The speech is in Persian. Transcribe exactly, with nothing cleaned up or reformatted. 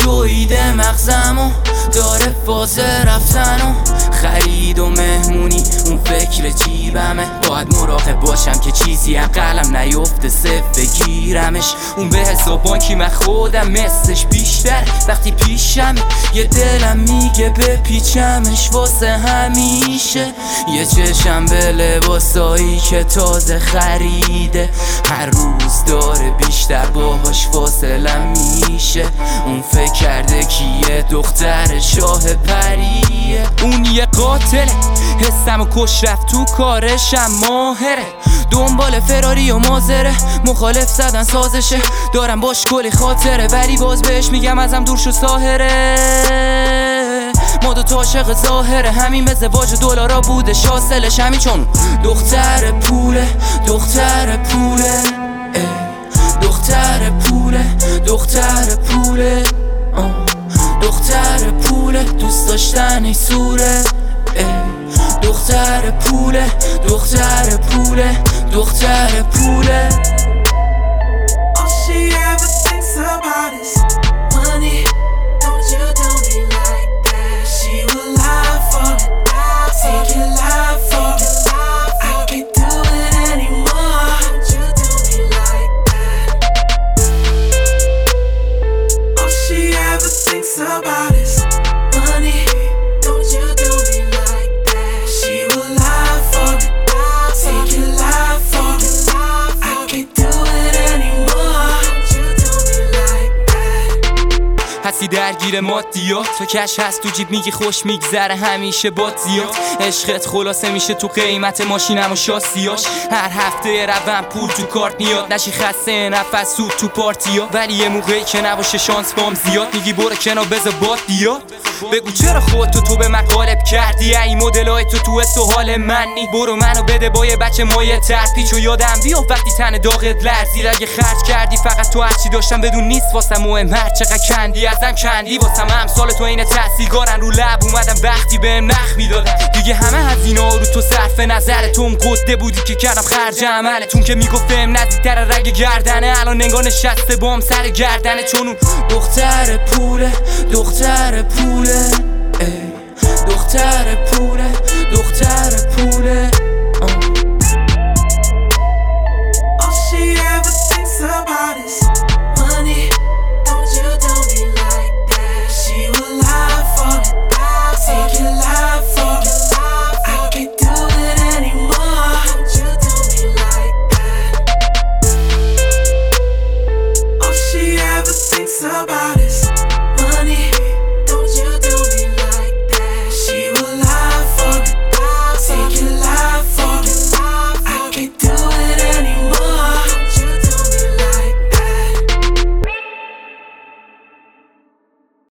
دویده مغزمو داره فاز رفتن و خرید و مهمونی اون فکر جیبمه. باید مراقب باشم که چیزی عقلم نیفته صف بگیرمش. اون به حساب بانکی من خودم مثلش بیشتر وقتی پیشم یه دلم میگه بپیچمش واسه همیشه. یه چشم به لباسایی که تازه خریده هر روز داره بیشتر باهاش فاصلم میشه. اون فکر کرده کیه دختر شاه پریه. اون یه قاتله حسم و کش رفت تو کارشم ماهره. دنبال فراری و مازره مخالف زدن سازشه. دارم باش کلی خاطره ولی باز بهش میگم ازم دور شو ساهره. ما دو تا عاشق ظاهره همین ازدواج دلارا بوده شاسلش همین چون دختر پوله دختر پوله دختر پوله دختر پوله دختر پوله دوست داشتنش سوره. دختر پوله دختر پوله دختر پوله. All she ever thinks about is money. Don't you do me like that. She will lie for it, take it lie for it. I can't do it anymore. Don't you do me like that. All she ever thinks about is money. Don't you do me like that. She will lie for it, take it lie for it. I can't do it anymore. Don't you do me like that. هستی درگیر مادیات تو کش هست تو جیب میگی خوش میگذره همیشه باد زیاد. عشقت خلاصه میشه تو قیمت ماشینم و شاسیاش. هر هفته روم پول تو کارت میاد نشی خسته نفس سود تو پارتیا. ولی یه موقعی که نباشه شانس بام زیاد میگی برو کنار بذار باد بیاد. بگو چرا خودتو تو به من قالب کردی این مدلای تو تو حس و حال منی. برو منو بده با یه بچه مایه ترپیچ و یادم بیا وقتی تن داغت لرزید. اگه خرج کردی فقط تو هرچی داشتم بدون نیست واسم مهم. هر چقدر کندی ازم کندی واسم امسال تو این تحصیلگارن رو لب اومدم وقتی بهم نخ میدادن. دیگه همه هزینه ها رو تو صرف نظر تو قده بودی که کردم خرج عملتون که میگفتم نزدیکتر رگ گردنه. الان نگاه نشسته بام سر گردنه چون اون دختر پوله دختر پوله دختر پوله دختر پوله. All she ever thinks about is money. Don't you do me like that. She will lie for it, take it lie for it. I can't do it anymore. Don't you do me like that. All she ever thinks about